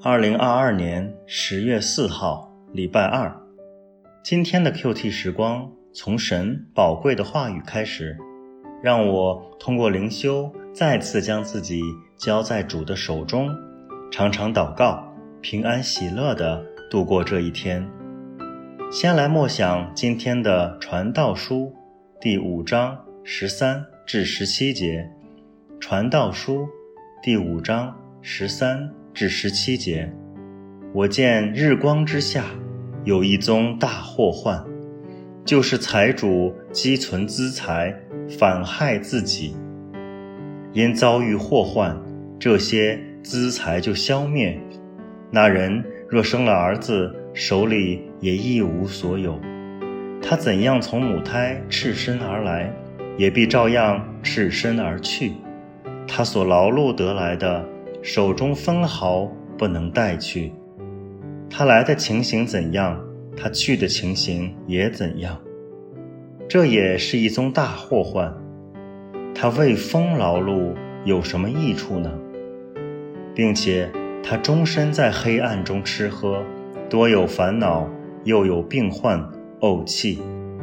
2022年10月4号，礼拜二。今天的 QT 时光从神宝贵的话语开始，让我通过灵修再次将自己交在主的手中，常常祷告，平安喜乐地度过这一天。先来默想今天的传道书第5章13至17节。传道书第5章13至17节。我见日光之下有一宗大祸患，就是财主积存资财，反害自己。因遭遇祸患，这些资财就消灭。那人若生了儿子，手里也一无所有。他怎样从母胎赤身而来，也必照样赤身而去。他所劳碌得来的，手中分毫不能带去。他来的情形怎样，他去的情形也怎样。这也是一宗大祸患。他为风劳碌有什么益处呢？并且他终身在黑暗中吃喝，多有烦恼，又有病患、怄气。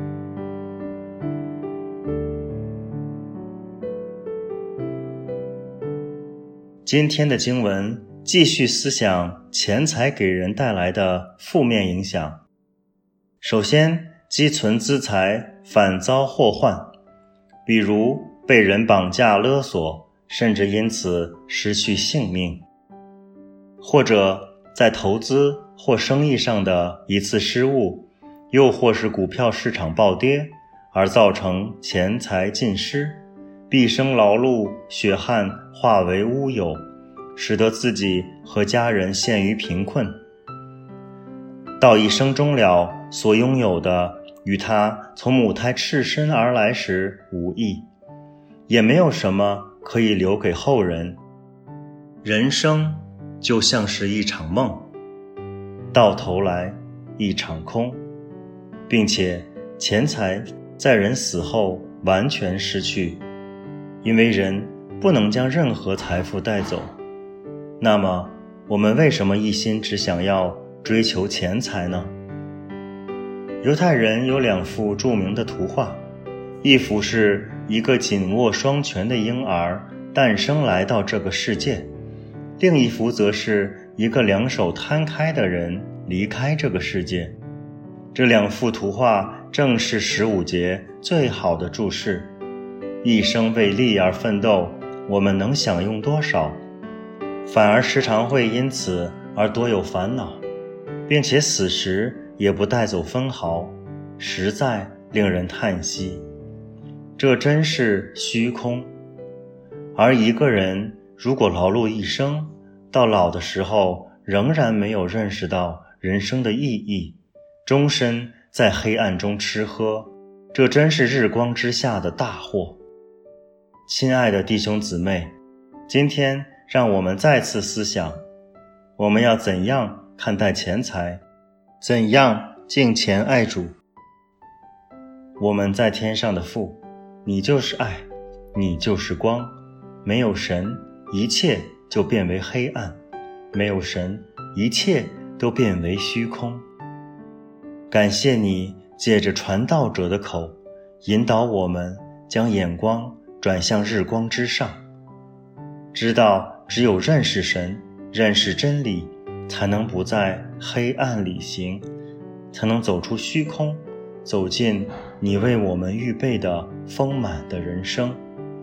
今天的经文继续思想钱财给人带来的负面影响。首先，积存资财反遭祸患，比如被人绑架勒索，甚至因此失去性命；或者在投资或生意上的一次失误，又或是股票市场暴跌，而造成钱财尽失，毕生劳碌血汗化为乌有，使得自己和家人陷于贫困。到一生终了，所拥有的与他从母胎赤身而来时无异，也没有什么可以留给后人。人生就像是一场梦，到头来一场空，并且钱财在人死后完全失去，因为人不能将任何财富带走。那么我们为什么一心只想要追求钱财呢？犹太人有2幅著名的图画，一幅是一个紧握双拳的婴儿诞生来到这个世界，另一幅则是一个2手摊开的人离开这个世界。这2幅图画正是15节最好的注释。一生为利而奋斗，我们能享用多少？反而时常会因此而多有烦恼，并且死时也不带走分毫，实在令人叹息。这真是虚空。而一个人如果劳碌一生，到老的时候仍然没有认识到人生的意义，终身在黑暗中吃喝，这真是日光之下的大祸。亲爱的弟兄姊妹，今天让我们再次思想，我们要怎样看待钱财，怎样敬虔爱主。我们在天上的父，你就是爱，你就是光，没有神，一切就变为黑暗，没有神，一切都变为虚空。感谢你借着传道者的口，引导我们将眼光转向日光之上，知道只有认识神，认识真理，才能不在黑暗里行，才能走出虚空，走进你为我们预备的丰满的人生。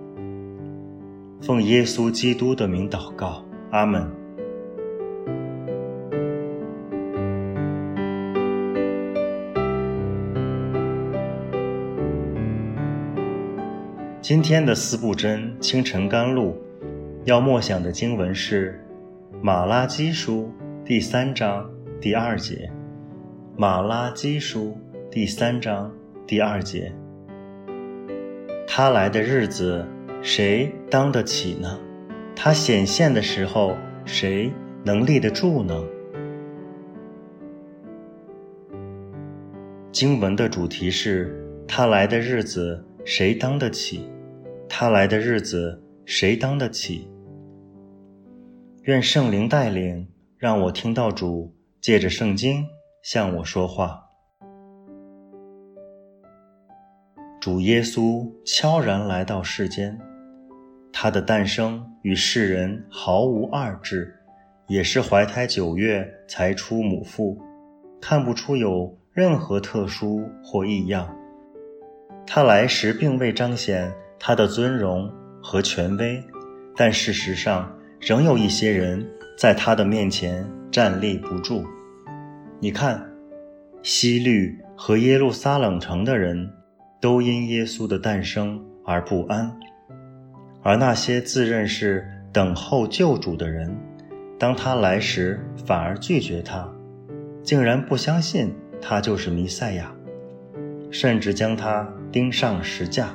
奉耶稣基督的名祷告，阿们。今天的四部真清晨甘露要默想的经文是马拉基书第3章第2节。马拉基书第3章第2节。他来的日子，谁当得起呢？他显现的时候，谁能立得住呢？经文的主题是他来的日子，谁当得起？他来的日子，谁当得起？愿圣灵带领让我听到主借着圣经向我说话。主耶稣悄然来到世间，他的诞生与世人毫无二致，也是怀胎9月才出母腹，看不出有任何特殊或异样。他来时并未彰显他的尊荣和权威，但事实上仍有一些人在他的面前站立不住。你看，希律和耶路撒冷城的人都因耶稣的诞生而不安，而那些自认是等候救主的人，当他来时反而拒绝他，竟然不相信他就是弥赛亚，甚至将他钉上石架。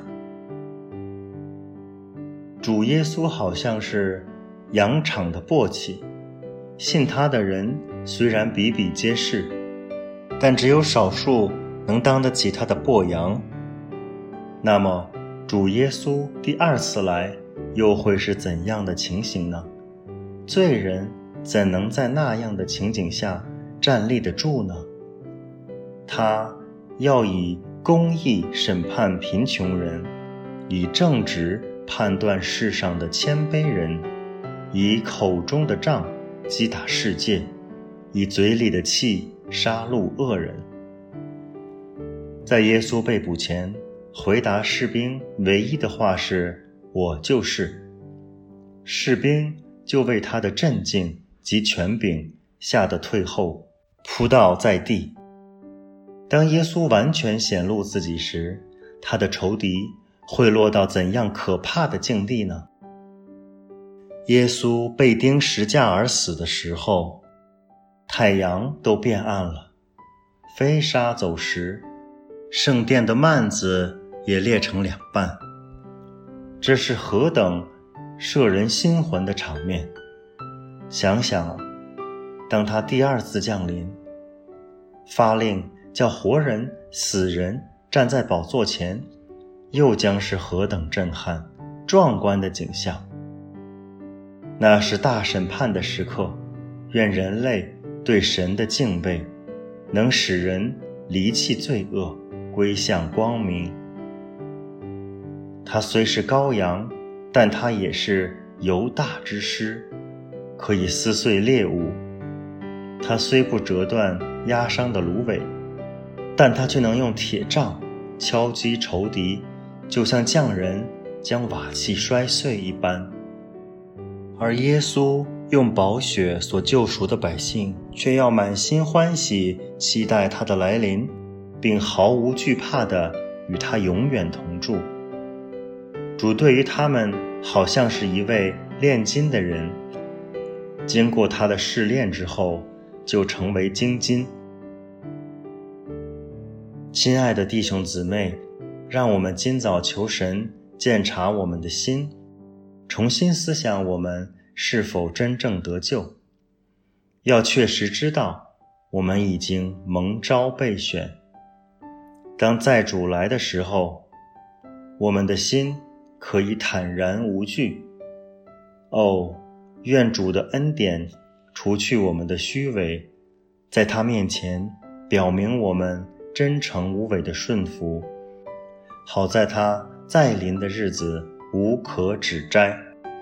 主耶稣好像是羊场的簸箕，信他的人虽然比比皆是，但只有少数能当得起他的簸羊。那么主耶稣第2次来又会是怎样的情形呢？罪人怎能在那样的情景下站立得住呢？他要以公义审判贫穷人，以正直判断世上的谦卑人，以口中的杖击打世界，以嘴里的气杀戮恶人。在耶稣被捕前，回答士兵唯一的话是我就是。士兵就为他的镇静及权柄吓得退后，扑倒在地。当耶稣完全显露自己时，他的仇敌会落到怎样可怕的境地呢？耶稣被钉十架而死的时候，太阳都变暗了，飞沙走石，圣殿的幔子也裂成2半。这是何等摄人心魂的场面！想想啊，当他第2次降临，发令叫活人死人站在宝座前，又将是何等震撼壮观的景象。那是大审判的时刻，愿人类对神的敬畏能使人离弃罪恶，归向光明。他虽是羔羊，但他也是犹大之狮，可以撕碎猎物。他虽不折断压伤的芦苇，但他却能用铁杖敲击仇敌，就像匠人将瓦器摔碎一般。而耶稣用宝血所救赎的百姓，却要满心欢喜期待他的来临，并毫无惧怕地与他永远同住。主对于他们好像是一位炼金的人，经过他的试炼之后，就成为精金。亲爱的弟兄姊妹，让我们今早求神鉴察我们的心，重新思想我们是否真正得救。要确实知道我们已经蒙召备选，当在主来的时候，我们的心可以坦然无惧。哦，愿主的恩典除去我们的虚伪，在他面前表明我们真诚无伪的顺服，好在他再临的日子无可指摘。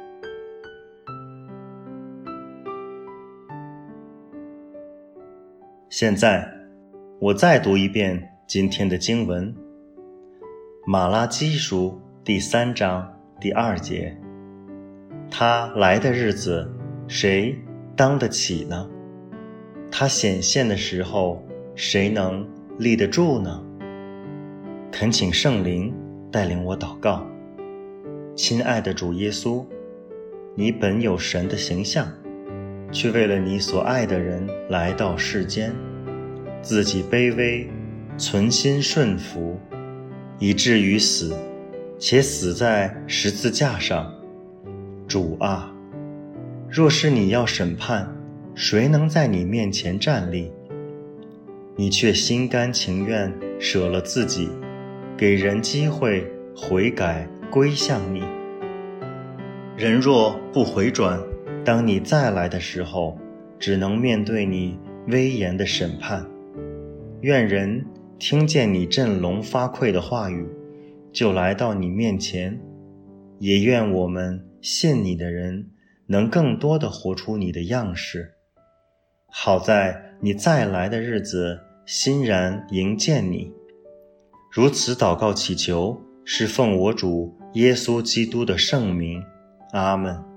现在我再读一遍今天的经文，马拉基书第3章第2节。他来的日子，谁当得起呢？他显现的时候，谁能立得住呢？恳请圣灵带领我祷告。亲爱的主耶稣，你本有神的形象，却为了你所爱的人来到世间，自己卑微，存心顺服，以至于死，且死在十字架上。主啊，若是你要审判，谁能在你面前站立？你却心甘情愿舍了自己，给人机会悔改归向你。人若不回转，当你再来的时候， 只能面对你威严的审判。愿人听见你振聋发聩的话语，就来到你面前，也愿我们信你的人能更多地活出你的样式，好在你再来的日子欣然迎见你。如此祷告祈求，是奉我主耶稣基督的圣名，阿们。